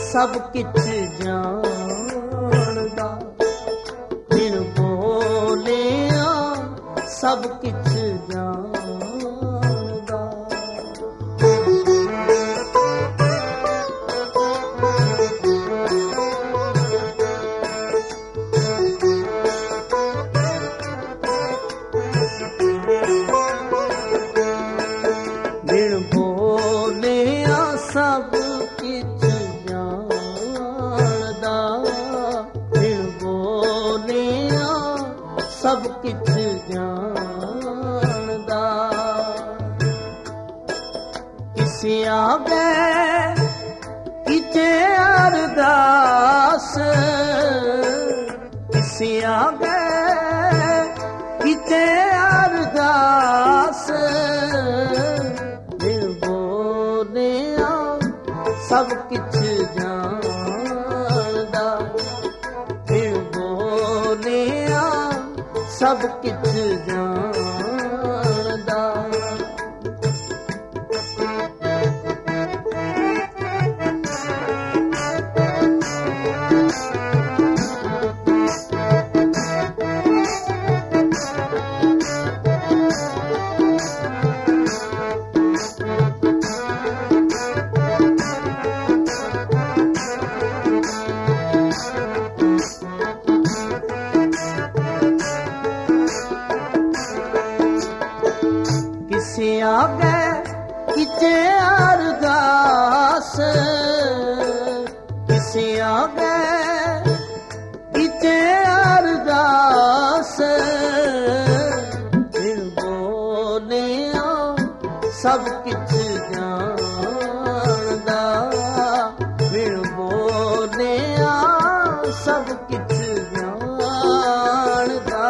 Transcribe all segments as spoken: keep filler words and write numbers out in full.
ਸਭ ਕਿਛ ਜਾਣਦਾ, ਬਿਨ ਬੋਲਿਆ ਸਭ ਕਿਛ ਜਾਣਦਾ। ਬਿਨ ਬੋਲਿਆ ਸਭ ਕਿਛ ਜਾਣਦਾ, ਬਿਨ ਬੋਲਿਆ ਸਭ ਕਿਛ ਜਾਣਦਾ। ਕਿਸੇ ਆਗੇ ਕਿਤੇ ਅਰਦਾਸ, ਕਿਸੇ ਆਗੇ ਕਿਤੇ ਅਰਦਾਸ। ਬਿਨ ਬੋਲਿਆ ਸਭ ਕਿਛ ਜਾਣਦਾ, ਬਿਨ ਬੋਲਿਆ ਸਭ ਕਿਛ ਜਾਣਦਾ। ਕਿਸੇ ਆਗੇ ਕਿਤੇ ਅਰਦਾਸ, ਕਿਸੇ ਆਗੇ ਕਿਤੇ ਅਰਦਾਸ। ਬਿਨ ਬੋਲਿਆ ਸਭ ਕਿਛ ਜਾਣਦਾ, ਬਿਨ ਬੋਲਿਆ ਸਭ ਕਿਛ ਜਾਣਦਾ।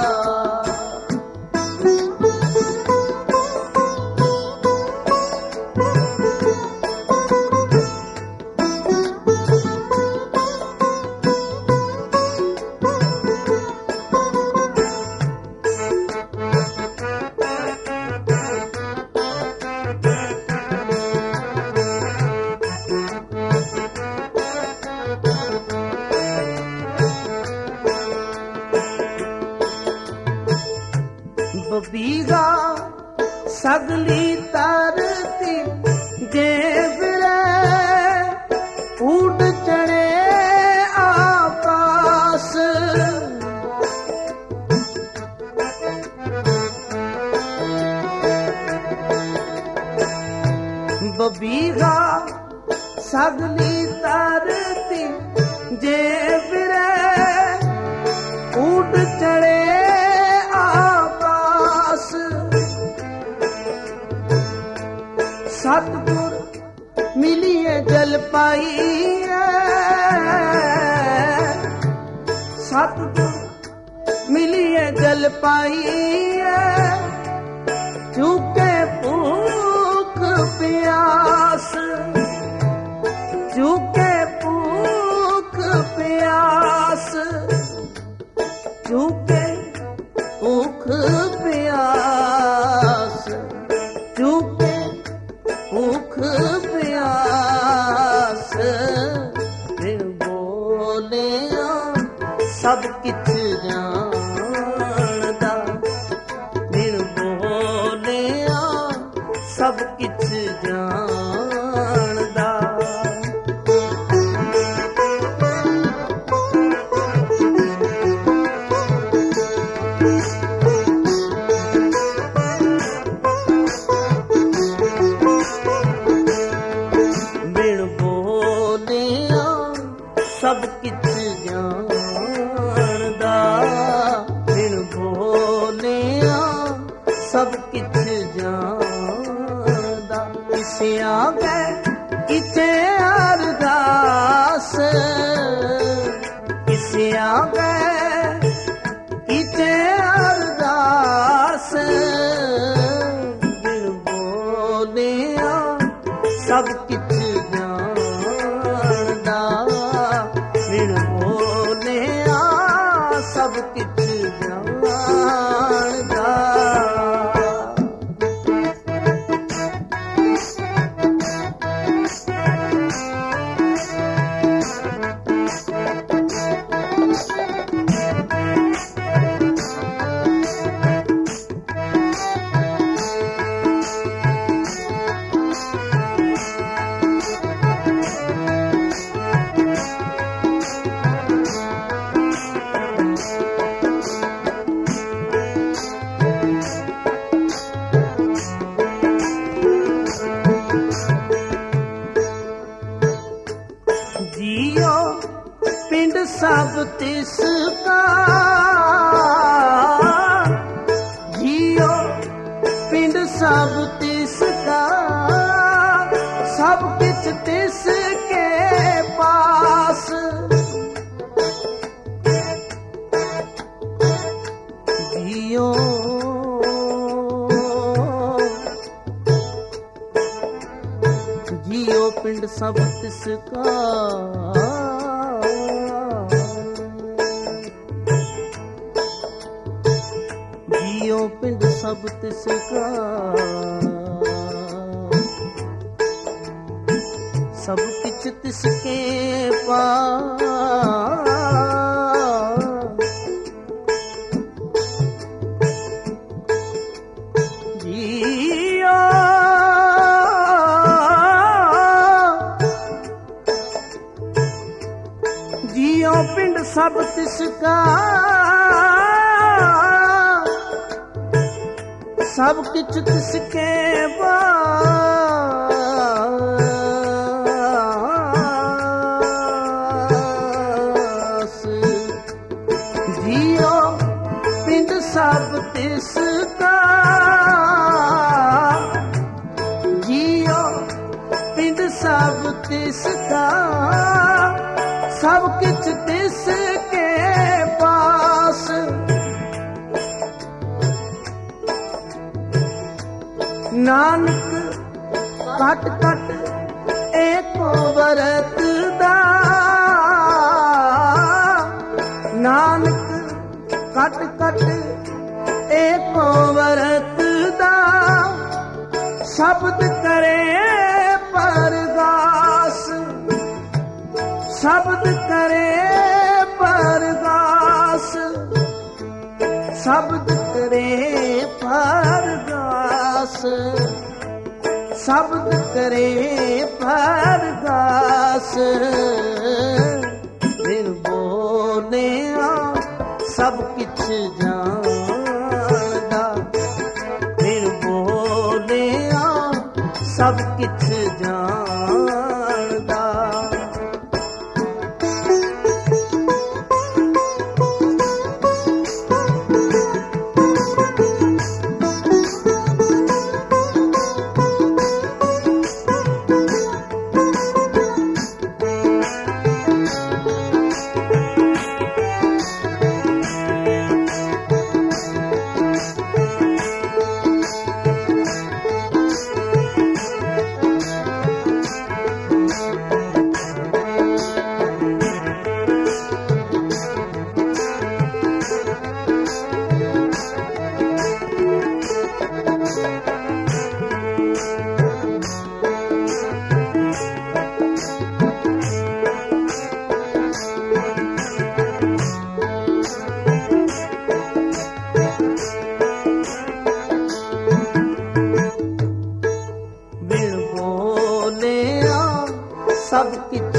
ਬਬੀਗਾ ਸਗਲੀ ਧਰਤੀ ਜੇ ਫਿਰੇ, ਉੱਡ ਚੜੇ ਆਕਾਸ। ਬਬੀਗਾ ਸਗਲੀ ਧਰਤੀ ਜੇ ਫਿਰੇ, ਉੱਡ ਚੜੇ ਸਤਿਗੁਰ ਮਿਲੀਏ ਜਲ ਪਾਈਏ, ਸਤਿਗੁਰ ਮਿਲੀਏ ਜਲ ਪਾਈਏ। ਚੁੱਕੇ ਭੁੱਖ ਪਿਆਸ, ਚੁੱਕੇ ਭੁੱਖ ਪਿਆਸ, ਚੁੱਕੇ ਭੁੱਖ ਪਿਆਸ, ਚੁੱਕੇ ਭੁੱਖ ਪਿਆਸ। ਬਿਨ ਬੋਲਿਆ ਸਭ ਕਿਛ ਜਾਣਦਾ, ਬਿਨ ਬੋਲਿਆ ਸਭ ਕਿਛ ਜਾਣਦਾ। ਸਭ ਕਿਛ ਜਾਣਦਾ, ਬਿਨ ਬੋਲਿਆ ਸਭ ਕਿਛ ਜਾਣਦਾ। ਕਿਸੇ ਆਗੇ ਕਿਤੇ ਅਰਦਾਸ, ਕਿਸੇ ਆਗੇ ਕਿਤੇ ਅਰਦਾਸ। ਬਿਨ ਬੋਲਿਆ ਸਭ ਕਿਛ ਜਾਣਦਾ, ਬਿਨ ਬੋਲਿਆ ਸਭ ਕਿਛ ਜਾਣਦਾ। जियो पिंड सब तिसका, जियो पिंड सब तिसका, सब किछ तिसके पास। जियो जियो पिंड सब तिसका, जियो पिंड सब तिसका, सब किछ तिसके पास। जियो जियो पिंड सब तिसका, सब किछ तिसके पास। जियो पिंड सब तिसका, जियो पिंड सब तिसका, सब किछ तिसके पास। नानक कट कट एको वरतदा, नानक कट कट एको वरतदा, शब्द करे परगास, शब्द करे परगास, शब्द करे परगास, शब्द करे परगास। बिन बोलिया सब किछ जानदा, बिन बोलिया सब किछ जानदा। सब किछ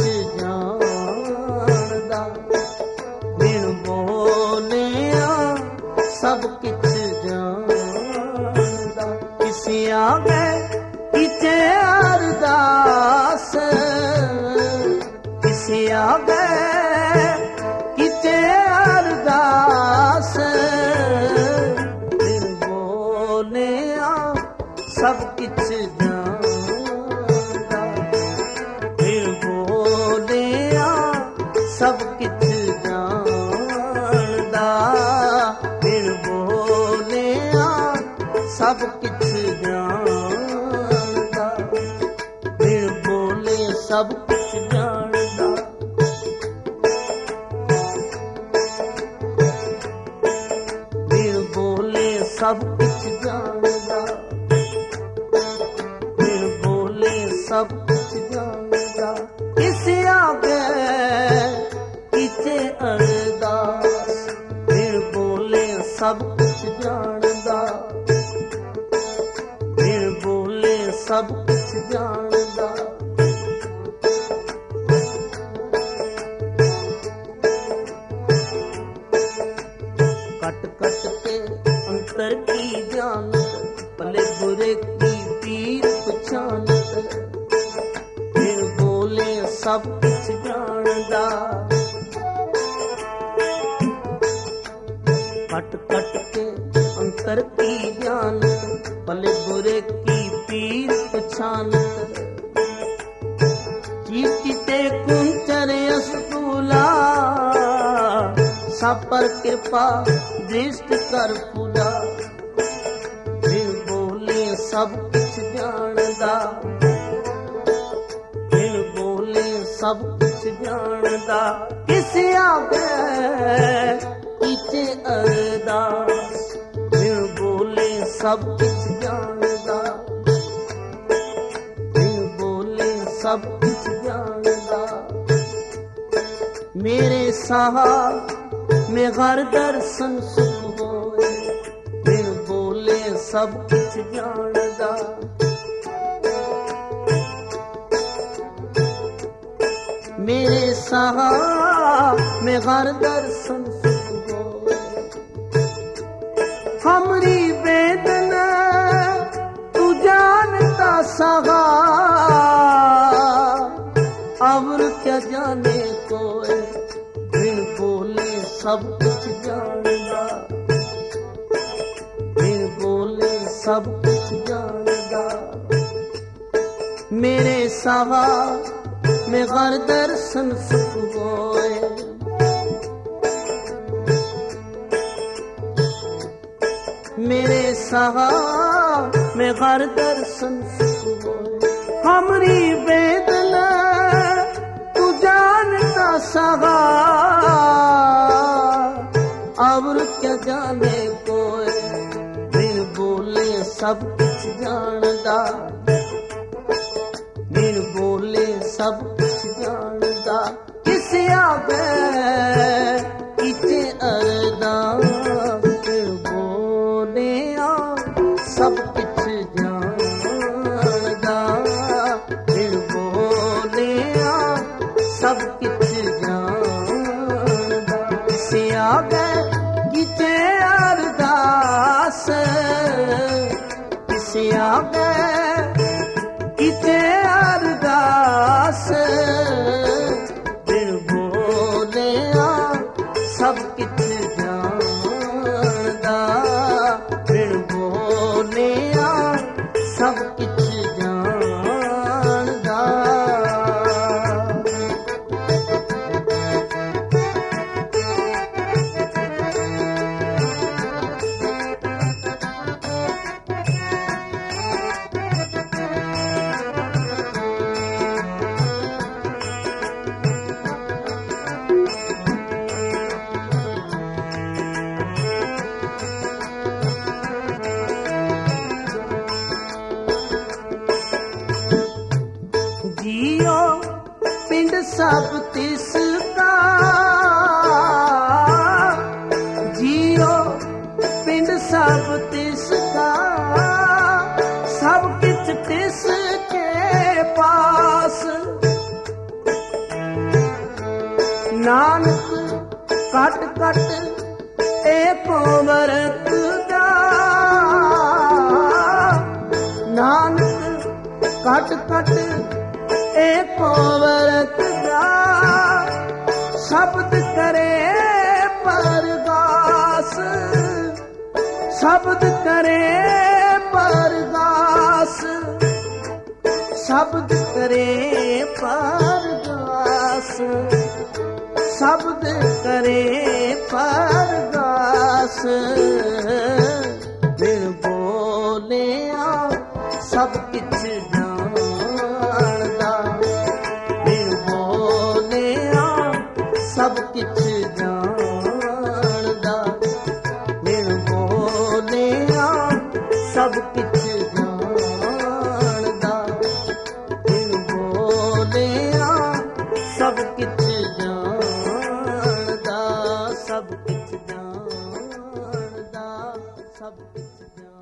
जानदा, बिन बोलिया सब किछ जानदा। किसी आगे किचे अरदास, किसी आगे किचे अरदास, बिन बोलिया सब किछ जानदा, बिन बोलिया सब किछ जानदा, बिन बोलिया सब किछ जानदा, बिन बोले सब किछ जानदा। बिन बोले सब किछ जानदा, बिन बोले सब किछ जानदा। किस आगे किचे अरदास, बिन बोले सब किछ जानदा, बिन बोले सब किछ जानदा। कट कट के अंतर की जानत, भले बुरे की पीर पहचानत, बिन बोले सब किछ जान। कट कट के अंतर की जानत, भले बुरे की पीर पछानत। चीते कुंचर अस्तूला, सब पर कृपा दृष्ट कर पूजा। बिन बोले सब कुछ जानदा, बिन बोले सब कुछ जानदा। किसे आगे कीचे अरदास, बिन बोले सब कुछ जानदा, बिन बोले सब कुछ जानदा। मेरे साहा में हर दर्शन सुख होए, बिन बोले सब कुछ जानदा। मेरे साहा में हर दर्शन सुख होए। हमरी वेदना तू जानता साहा, और क्या जाने कोई। बिन बोले सब कुछ जानदा, बिन बोले सब कुछ जानदा। मेरे साहा में हर दर्शन सुख होए। मेरे साहा में हर दर्शन सुख होए। हमरी वेदना तू जानता साहा, और क्या जाने कोई। बिन बोले सब कुछ जानदा, बिन बोले सब कुछ जानदा। किसे आगे कीचे अरदास, बिन बोले सब कुछ जानदा, बिन बोले सब कुछ जानदा। किसे आगे कीचे अरदास, किसे आगे कीचे अरदास। बिन बोले सब कुछ जानदा, बिन बोले सब कुछ जानदा। जियो पिंड सब तिसका, जियो पिंड सब तिसका। सब कुछ तिसके पास, नानक कट कट एको वरतदा। नानक कट कट एको वरतदा। शब्द करे परगास, शब्द करे परगास। शब्द करे परगास, शब्द करे परगास। बिन बोले सब कुछ जानदा, बिन बोले सब कुछ जानदा। बिन बोले सब कुछ जानदा, बिन बोले सब कुछ जानदा। सब कुछ जानदा, सब कुछ जानदा।